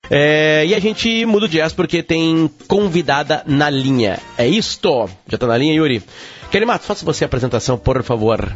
E a gente muda o jazz porque tem convidada na linha. É isto? Já tá na linha, Yuri? Kelly Matos, faça você a apresentação, por favor.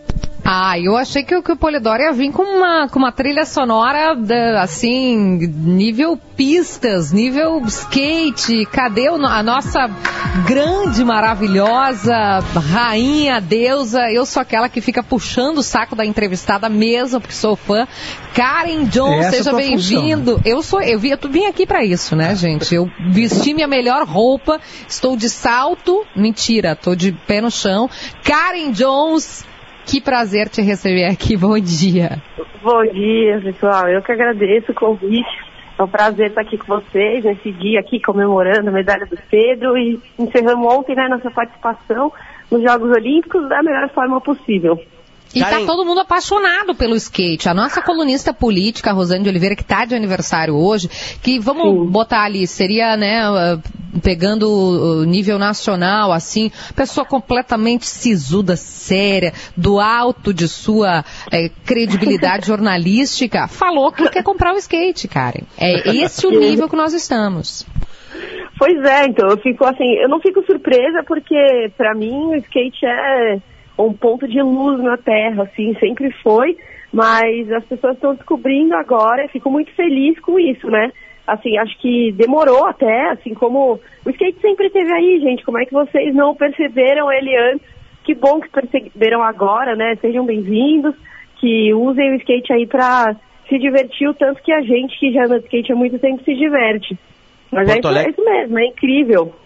Eu achei que o Polidoro ia vir com uma trilha sonora, assim, nível pistas, nível skate. Cadê a nossa grande, maravilhosa rainha, deusa? Eu sou aquela que fica puxando o saco da entrevistada mesmo, porque sou fã. Karen Jones, seja bem-vindo. Eu vim aqui pra isso, né, gente? Eu vesti minha melhor roupa, estou de salto, mentira, tô de pé no chão. Karen Jones, que prazer te receber aqui, bom dia. Bom dia, pessoal, eu que agradeço o convite, é um prazer estar aqui com vocês, nesse dia aqui comemorando a medalha do Pedro e encerramos ontem, né, nossa participação nos Jogos Olímpicos da melhor forma possível. E tá todo mundo apaixonado pelo skate. A nossa colunista política, a Rosane de Oliveira, que tá de aniversário hoje, que vamos botar ali, seria, né, pegando o nível nacional, assim, pessoa completamente sisuda, séria, do alto de sua credibilidade jornalística, falou que quer comprar o skate, Karen. É esse o nível que nós estamos. Pois é, então, eu não fico surpresa porque, pra mim, o skate é um ponto de luz na Terra, assim, sempre foi, mas as pessoas estão descobrindo agora, fico muito feliz com isso, né? Assim, acho que demorou até, assim como o skate sempre esteve aí, gente, como é que vocês não perceberam ele antes? Que bom que perceberam agora, né? Sejam bem-vindos, que usem o skate aí pra se divertir o tanto que a gente que já anda de skate há muito tempo se diverte. Mas é isso mesmo, é incrível.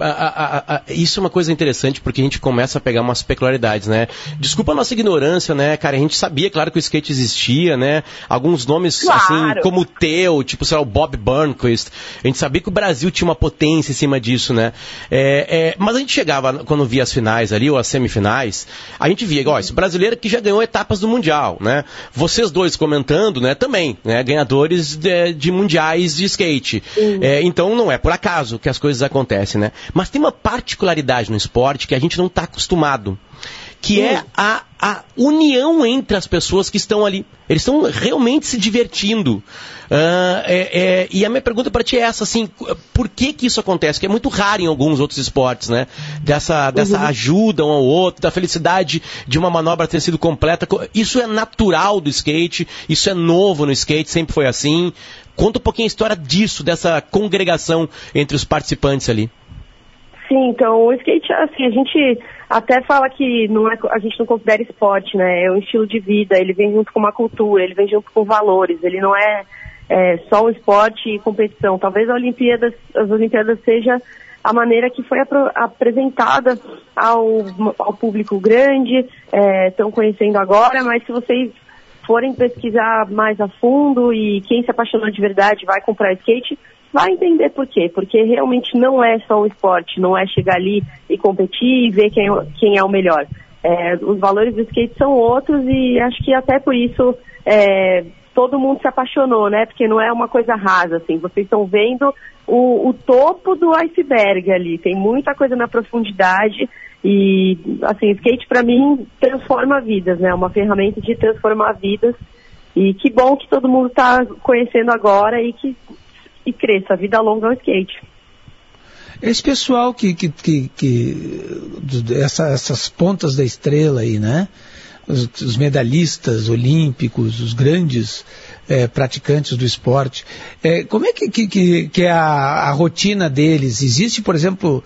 Isso é uma coisa interessante porque a gente começa a pegar umas peculiaridades, né? Desculpa a nossa ignorância, né, cara? A gente sabia, claro, que o skate existia, né? Alguns nomes, assim, como o teu, tipo, sei lá, o Bob Burnquist. A gente sabia que o Brasil tinha uma potência em cima disso, né? Mas a gente chegava, quando via as finais ali, ou as semifinais, a gente via, esse brasileiro que já ganhou etapas do Mundial, né? Vocês dois comentando, né, também, né? Ganhadores de mundiais de skate. Então, não é por acaso que as coisas acontecem, né? Mas tem uma particularidade no esporte que a gente não está acostumado, que é a união entre as pessoas que estão ali. Eles estão realmente se divertindo. E a minha pergunta para ti é essa, assim, por que isso acontece? Que é muito raro em alguns outros esportes, né? Dessa ajuda um ao outro, da felicidade de uma manobra ter sido completa. Isso é natural do skate, isso é novo no skate, sempre foi assim. Conta um pouquinho a história disso, dessa congregação entre os participantes ali. Sim, então o skate, assim, a gente até fala que a gente não considera esporte, né? É um estilo de vida, ele vem junto com uma cultura, ele vem junto com valores, ele não é só um esporte e competição. Talvez as Olimpíadas seja a maneira que foi apresentada ao público grande, estão conhecendo agora, mas se vocês forem pesquisar mais a fundo e quem se apaixonou de verdade vai comprar skate, vai entender por quê. Porque realmente não é só um esporte, não é chegar ali e competir e ver quem é o melhor. Os valores do skate são outros e acho que até por isso todo mundo se apaixonou, né? Porque não é uma coisa rasa, assim. Vocês estão vendo o topo do iceberg ali. Tem muita coisa na profundidade e, assim, skate pra mim transforma vidas, né? É uma ferramenta de transformar vidas e que bom que todo mundo está conhecendo agora e cresça, a vida longa ao skate. Esse pessoal essas pontas da estrela aí, né? Os medalhistas olímpicos, os grandes praticantes do esporte. Como é que é a rotina deles? Existe, por exemplo,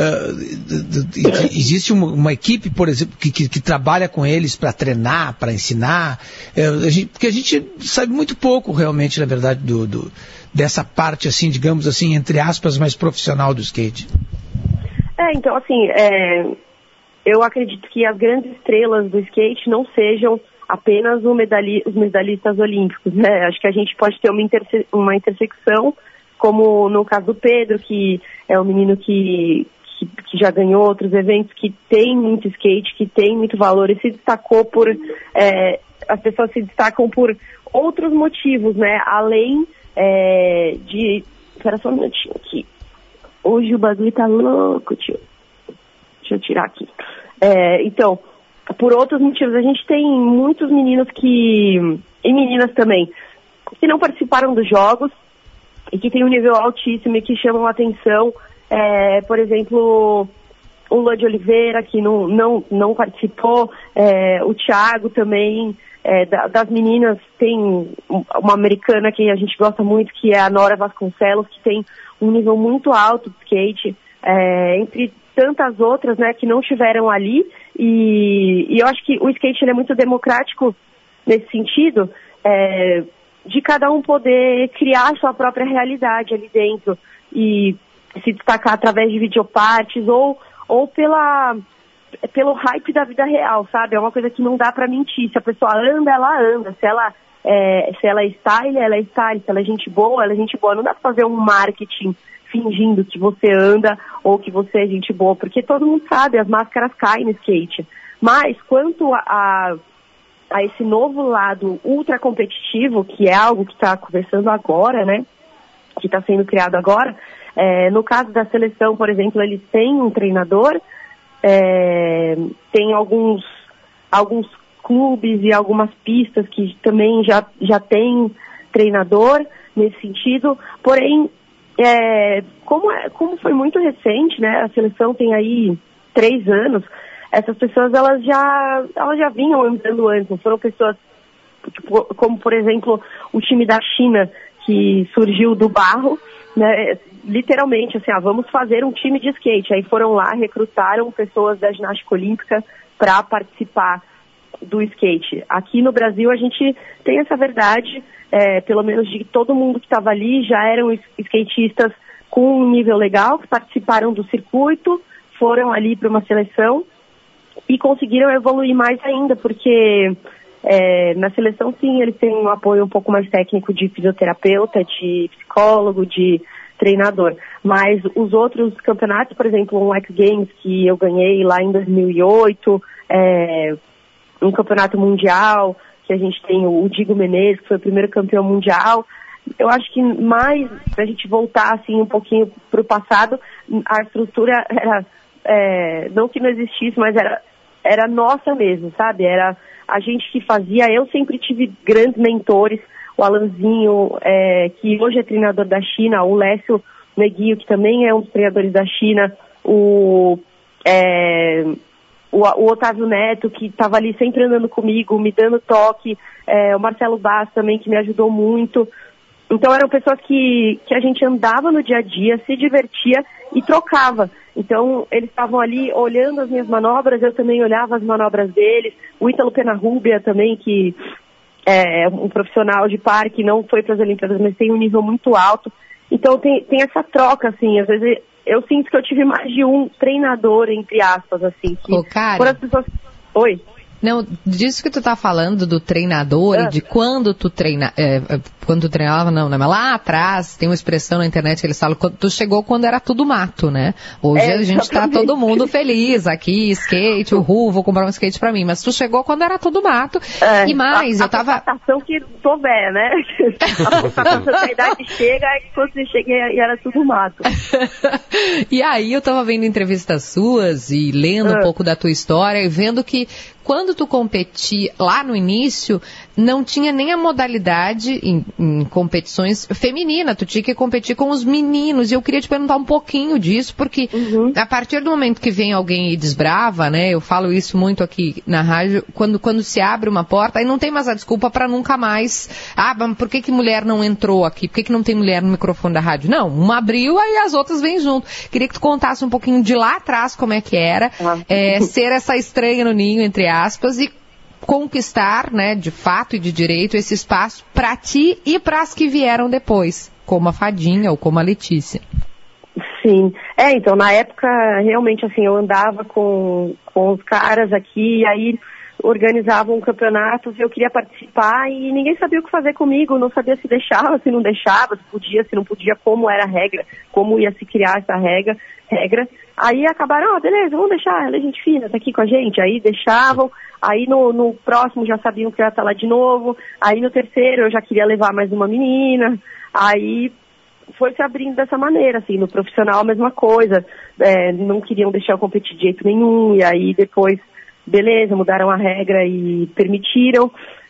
existe uma equipe, por exemplo, que trabalha com eles para treinar, para ensinar? Porque a gente sabe muito pouco, realmente, na verdade, dessa parte, assim, digamos assim, entre aspas, mais profissional do skate. Então, assim, eu acredito que as grandes estrelas do skate não sejam apenas os medalhistas olímpicos, né? Acho que a gente pode ter uma intersecção, como no caso do Pedro, que é um menino que já ganhou outros eventos, que tem muito skate, que tem muito valor e se destacou as pessoas se destacam por outros motivos, né? Além Espera só um minutinho aqui. Hoje o bagulho tá louco, tio. Deixa eu tirar aqui. Então, por outros motivos, a gente tem muitos meninos e meninas também, que não participaram dos jogos, e que tem um nível altíssimo e que chamam a atenção, por exemplo, o Lua de Oliveira, que não participou, o Thiago também, das meninas tem uma americana que a gente gosta muito, que é a Nora Vasconcelos, que tem um nível muito alto de skate, entre tantas outras, né, que não estiveram ali, e eu acho que o skate ele é muito democrático nesse sentido, de cada um poder criar sua própria realidade ali dentro e se destacar através de videopartes ou pelo hype da vida real, sabe? É uma coisa que não dá pra mentir. Se a pessoa anda, ela anda. Se ela é style, ela é style. Se ela é gente boa, ela é gente boa. Não dá pra fazer um marketing fingindo que você anda ou que você é gente boa, porque todo mundo sabe, as máscaras caem no skate. Mas quanto a esse novo lado ultra competitivo, que é algo que está começando agora, né? Que está sendo criado agora. No caso da seleção, por exemplo, eles têm um treinador, tem alguns clubes e algumas pistas que também já tem treinador nesse sentido, porém, como foi muito recente, né? A seleção tem aí 3 anos, essas pessoas elas já vinham andando antes, não foram pessoas como, por exemplo, o time da China, que surgiu do barro, né, literalmente, assim, vamos fazer um time de skate. Aí foram lá, recrutaram pessoas da ginástica olímpica para participar do skate. Aqui no Brasil a gente tem essa verdade, pelo menos de todo mundo que estava ali já eram skatistas com um nível legal, que participaram do circuito, foram ali para uma seleção e conseguiram evoluir mais ainda, porque na seleção, sim, eles têm um apoio um pouco mais técnico de fisioterapeuta, de psicólogo, de treinador. Mas os outros campeonatos, por exemplo, um X Games que eu ganhei lá em 2008, um campeonato mundial, que a gente tem o Diego Menezes, que foi o primeiro campeão mundial. Eu acho que mais, pra gente voltar assim um pouquinho pro passado, a estrutura era, não que não existisse, mas era nossa mesmo, sabe? Era a gente que fazia. Eu sempre tive grandes mentores, o Alanzinho, que hoje é treinador da China, o Lécio Neguio, que também é um dos treinadores da China, o Otávio Neto, que estava ali sempre andando comigo, me dando toque, o Marcelo Bass também, que me ajudou muito. Então eram pessoas que a gente andava no dia a dia, se divertia e trocava. Então eles estavam ali olhando as minhas manobras, eu também olhava as manobras deles. O Ítalo Penarrubia também, que é um profissional de parque, não foi para as Olimpíadas, mas tem um nível muito alto. Então tem essa troca, assim, às vezes eu sinto que eu tive mais de um treinador, entre aspas, assim. Que Karen, as pessoas... Oi? Não, disso que tu tá falando do treinador e de quando tu quando tu treinava, não, né? Mas lá atrás, tem uma expressão na internet que eles falam, tu chegou quando era tudo mato, né? Hoje a gente tá todo mundo feliz aqui, skate, vou comprar um skate pra mim, mas tu chegou quando era tudo mato, e mais, eu tava... A constatação que tô velha, né? A constatação da idade chega, quando você chega era tudo mato. E aí eu tava vendo entrevistas suas e lendo um pouco da tua história e vendo que quando tu competia lá no início, não tinha nem a modalidade em competições feminina, tu tinha que competir com os meninos, e eu queria te perguntar um pouquinho disso, porque a partir do momento que vem alguém e desbrava, né, eu falo isso muito aqui na rádio, quando se abre uma porta, aí não tem mais a desculpa para nunca mais, mas por que mulher não entrou aqui, por que não tem mulher no microfone da rádio? Não, uma abriu, aí as outras vêm junto. Queria que tu contasse um pouquinho de lá atrás como é que era, ser essa estranha no ninho, entre aspas, e conquistar, né, de fato e de direito esse espaço para ti e para as que vieram depois, como a Fadinha ou como a Letícia. Sim, então na época realmente assim eu andava com os caras aqui, e aí organizavam campeonatos, eu queria participar e ninguém sabia o que fazer comigo, não sabia se deixava, se não deixava, se podia, se não podia, como era a regra, como ia se criar essa regra. Aí acabaram, beleza, vamos deixar, ela é gente fina, tá aqui com a gente. Aí deixavam, aí no próximo já sabiam que eu ia estar lá de novo, aí no terceiro eu já queria levar mais uma menina, aí foi se abrindo dessa maneira, assim, no profissional a mesma coisa, não queriam deixar eu competir de jeito nenhum, e aí depois, beleza, mudaram a regra e permitiram.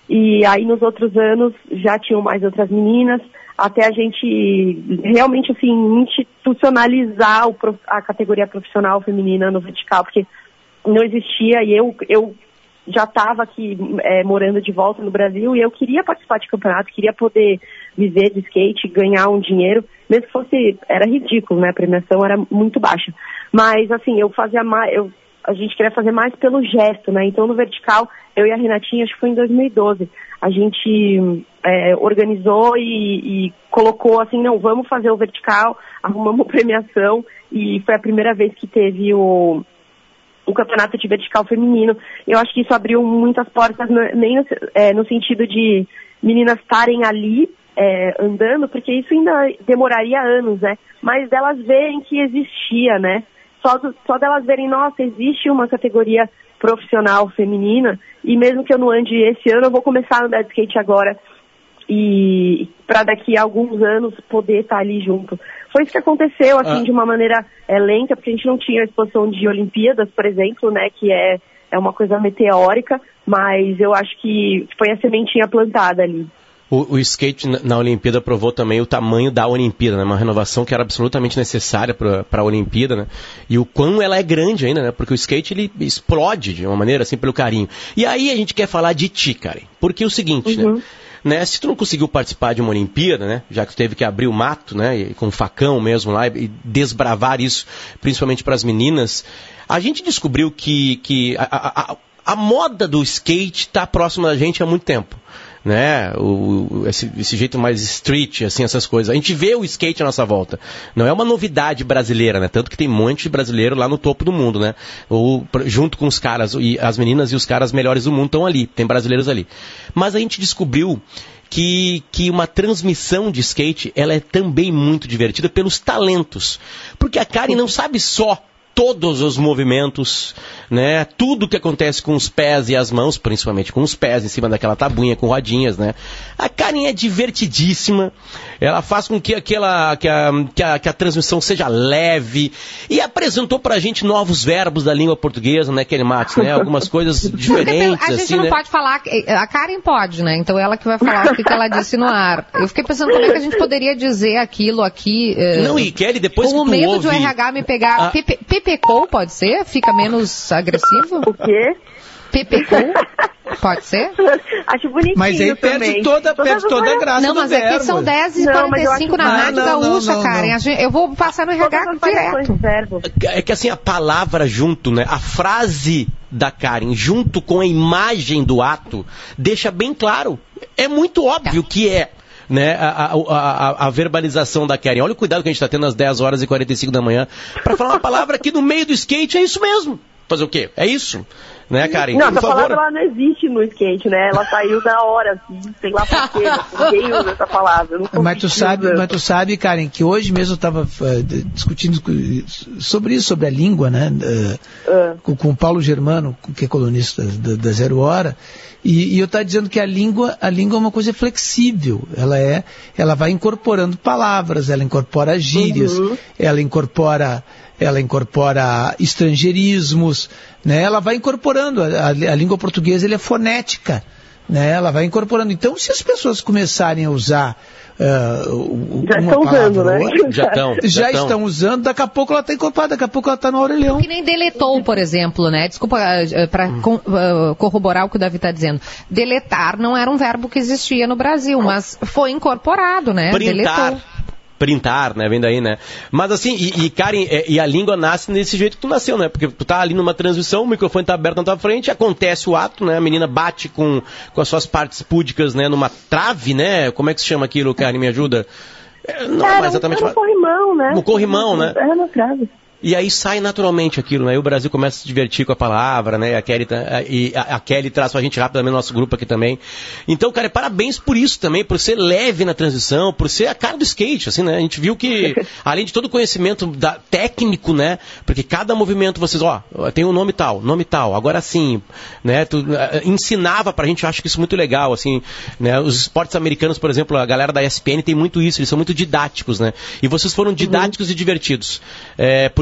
E aí nos outros anos já tinham mais outras meninas, até a gente realmente assim institucionalizar a categoria profissional feminina no vertical, porque não existia, e eu já estava aqui morando de volta no Brasil e eu queria participar de campeonato, queria poder viver de skate, ganhar um dinheiro, mesmo que fosse, era ridículo, né, a premiação era muito baixa, mas assim, a gente queria fazer mais pelo gesto, né, então no vertical, eu e a Renatinha, acho que foi em 2012, a gente organizou e colocou assim, não, vamos fazer o vertical, arrumamos premiação, e foi a primeira vez que teve o campeonato de vertical feminino. Eu acho que isso abriu muitas portas, nem no sentido de meninas estarem ali andando, porque isso ainda demoraria anos, né? Mas delas verem que existia, né? Só delas verem, nossa, existe uma categoria profissional feminina, e mesmo que eu não ande esse ano, eu vou começar a andar de skate agora, e para daqui a alguns anos poder estar ali junto. Foi isso que aconteceu, assim, de uma maneira lenta, porque a gente não tinha a exposição de Olimpíadas, por exemplo, né, que é uma coisa meteórica, mas eu acho que foi a sementinha plantada ali. O skate na Olimpíada provou também o tamanho da Olimpíada, né? Uma renovação que era absolutamente necessária para a Olimpíada, né? E o quão ela é grande ainda, né? Porque o skate, ele explode de uma maneira, assim, pelo carinho. E aí a gente quer falar de ti, Karen. Porque é o seguinte, né? Se tu não conseguiu participar de uma Olimpíada, né? Já que tu teve que abrir o mato, né? E com um facão mesmo lá e desbravar isso, principalmente para as meninas, a gente descobriu que a moda do skate está próxima da gente há muito tempo. Né, esse jeito mais street, assim, essas coisas. A gente vê o skate à nossa volta. Não é uma novidade brasileira, né? Tanto que tem um monte de brasileiro lá no topo do mundo, né? Junto com os caras, e as meninas e os caras melhores do mundo estão ali. Tem brasileiros ali. Mas a gente descobriu que uma transmissão de skate, ela é também muito divertida pelos talentos. Porque a Karen não sabe só todos os movimentos, né? Tudo que acontece com os pés e as mãos, principalmente com os pés, em cima daquela tabuinha com rodinhas, né? A Karen é divertidíssima, ela faz com que a transmissão seja leve, e apresentou pra gente novos verbos da língua portuguesa, né, Kelly Matos, né? Algumas coisas diferentes, a gente assim, não né? pode falar, a Karen pode, né? Então ela que vai falar o que ela disse no ar. Eu fiquei pensando como é que a gente poderia dizer aquilo aqui. Não, e Kelly, depois com que tu medo ouve... de o RH me pegar... PPCO pode ser? Fica menos agressivo? O quê? PPCO? Pode ser? Acho bonitinho. Mas aí perde toda a graça não, do mas verbo. É que são 10h45 na Rádio Gaúcha, Karen. Eu vou passar no RH direto. É que assim, a palavra junto, né? A frase da Karen junto com a imagem do ato deixa bem claro. É muito óbvio que é, né, a verbalização da Karen. Olha o cuidado que a gente está tendo às 10h45 da manhã para falar uma palavra que no meio do skate é isso mesmo. Fazer o quê? É isso. Né, Karen? Não, essa palavra ela não existe no skate, né? Ela saiu da hora, assim, sei lá por quê. Ninguém usa essa palavra. Mas tu sabe, Karen, que hoje mesmo eu estava discutindo sobre isso, sobre a língua, né? Com o Paulo Germano, que é colunista da Zero Hora, e eu estava dizendo que a língua é uma coisa flexível. Ela vai incorporando palavras, ela incorpora gírias, ela incorpora estrangeirismos, né? Ela vai incorporando, a língua portuguesa é fonética, né? Ela vai incorporando. Então, se as pessoas começarem a usar já estão usando, né? Já estão usando, daqui a pouco ela está incorporada, daqui a pouco ela está no orelhão. Que nem deletou, por exemplo, né? Desculpa, para corroborar o que o Davi está dizendo. Deletar não era um verbo que existia no Brasil, mas foi incorporado, né? Deletou. Printar, né? Vem daí, né? Mas assim, Karen, e a língua nasce desse jeito que tu nasceu, né? Porque tu tá ali numa transmissão, o microfone tá aberto na tua frente, acontece o ato, né? A menina bate com as suas partes púdicas, né? Numa trave, né? Como é que se chama aquilo, Karen? Me ajuda? Não é exatamente... no corrimão, né? No corrimão, né? Era na trave. E aí sai naturalmente aquilo, né? E o Brasil começa a se divertir com a palavra, né? A Kelly traz pra gente rapidamente no nosso grupo aqui também. Então, cara, parabéns por isso também, por ser leve na transição, por ser a cara do skate, assim, né? A gente viu que, além de todo o conhecimento técnico, né? Porque cada movimento vocês, tem um nome tal, agora sim, né? Tu ensinava pra gente, eu acho que isso é muito legal, assim, né? Os esportes americanos, por exemplo, a galera da ESPN tem muito isso, eles são muito didáticos, né? E vocês foram didáticos e divertidos. Por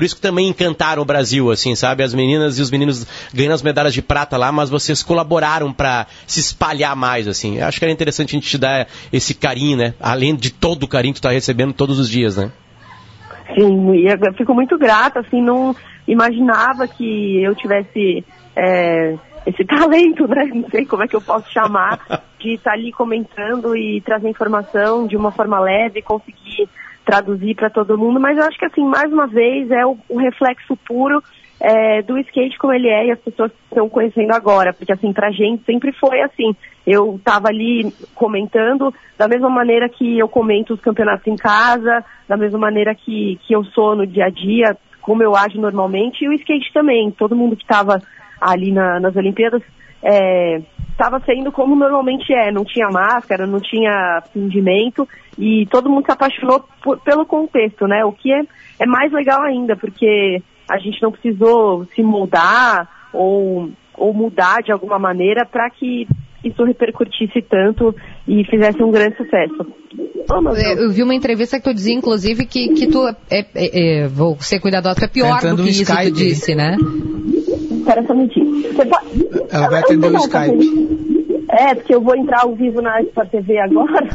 isso que também encantaram o Brasil, assim, sabe? As meninas e os meninos ganhando as medalhas de prata lá, mas vocês colaboraram para se espalhar mais, assim. Eu acho que era interessante a gente te dar esse carinho, né? Além de todo o carinho que tu tá recebendo todos os dias, né? Sim, e eu fico muito grata, assim, não imaginava que eu tivesse esse talento, né? Não sei como é que eu posso chamar, de estar ali comentando e trazer informação de uma forma leve, conseguir traduzir para todo mundo, mas eu acho que, assim, mais uma vez, é o reflexo puro do skate como ele é e as pessoas estão conhecendo agora, porque, assim, pra gente sempre foi assim. Eu tava ali comentando da mesma maneira que eu comento os campeonatos em casa, da mesma maneira que eu sou no dia a dia, como eu ajo normalmente, e o skate também. Todo mundo que estava ali nas Olimpíadas estava sendo como normalmente não tinha máscara, não tinha fingimento, e todo mundo se apaixonou pelo contexto, né? O que é mais legal ainda, porque a gente não precisou se moldar ou mudar de alguma maneira para que isso repercutisse tanto e fizesse um grande sucesso. Eu vi uma entrevista que tu dizia, inclusive, que tu vou ser cuidadosa, tu é pior do que isso que tu disse, né? Espera só um minutinho. Ela vai atender o Skype. Porque eu vou entrar ao vivo na Sport TV agora.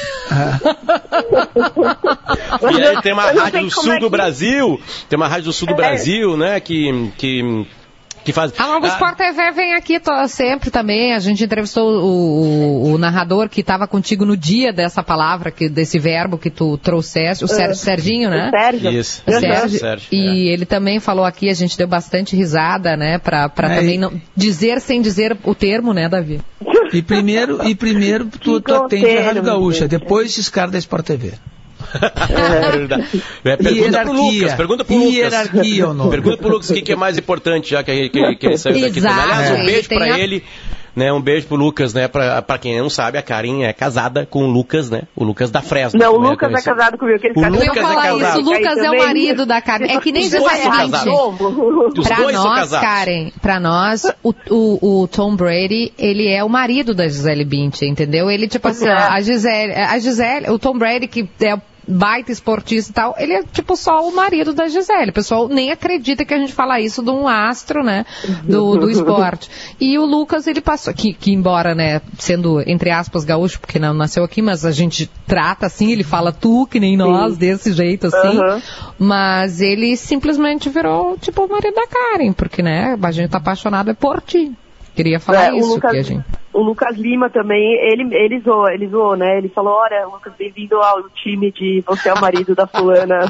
E aí tem uma rádio do sul do Brasil, né, que faz... O Sport TV vem aqui sempre também. A gente entrevistou o narrador que estava contigo no dia dessa palavra, desse verbo que tu trouxeste, o Serginho, né? O Sérgio. Isso. O Sérgio. E ele também falou aqui, a gente deu bastante risada, né? Pra também não dizer sem dizer o termo, né, Davi? E primeiro tu atende a Rádio Gaúcha, depois esses caras da Sport TV. Pergunta pro Lucas. Hierarquia é o nome. Pergunta pro Lucas o que é mais importante, já que ele saiu daqui também. Aliás, um beijo pra ele. Né, um beijo pro Lucas, né? Pra quem não sabe, a Karen é casada com o Lucas, né? O Lucas da Fresno. Não, o Lucas é casado comigo. O Lucas é o marido da Karen. É que nem diz o seguinte. Pra nós, Karen, pra nós, o Tom Brady, ele é o marido da Gisele Bündchen, entendeu? Ele, tipo assim, a Gisele, o Tom Brady, que é baita esportista e tal, ele é tipo só o marido da Gisele. O pessoal nem acredita que a gente fala isso de um astro, né, do esporte. E o Lucas, ele passou, que embora, né, sendo, entre aspas, gaúcho, porque não nasceu aqui, mas a gente trata assim, ele fala tu, que nem nós, desse jeito assim, mas ele simplesmente virou, tipo, o marido da Karen, porque, né, a gente tá apaixonado por ti. Queria falar isso. O Lucas Lima também, ele zoou, né? Ele falou, olha, Lucas, bem-vindo ao time de você é o marido da fulana.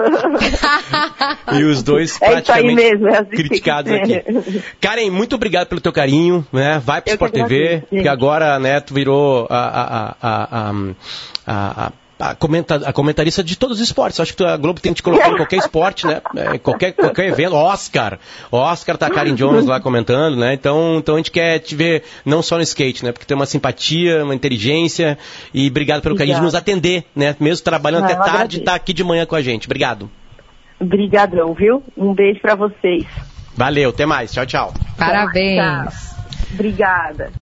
E os dois praticamente criticados aqui. Karen, muito obrigado pelo teu carinho, né? Vai pro Sport TV, que agora, né, tu virou a comentarista de todos os esportes. Acho que a Globo tem que te colocar em qualquer esporte, né? Qualquer evento. Oscar tá a Karen Jones lá comentando, né? Então a gente quer te ver não só no skate, né? Porque tem uma simpatia, uma inteligência, e obrigado pelo carinho de nos atender, né? Mesmo trabalhando até tarde, tá aqui de manhã com a gente. Obrigado. Obrigadão, viu? Um beijo pra vocês. Valeu, até mais. Tchau, tchau. Parabéns. Tchau. Obrigada.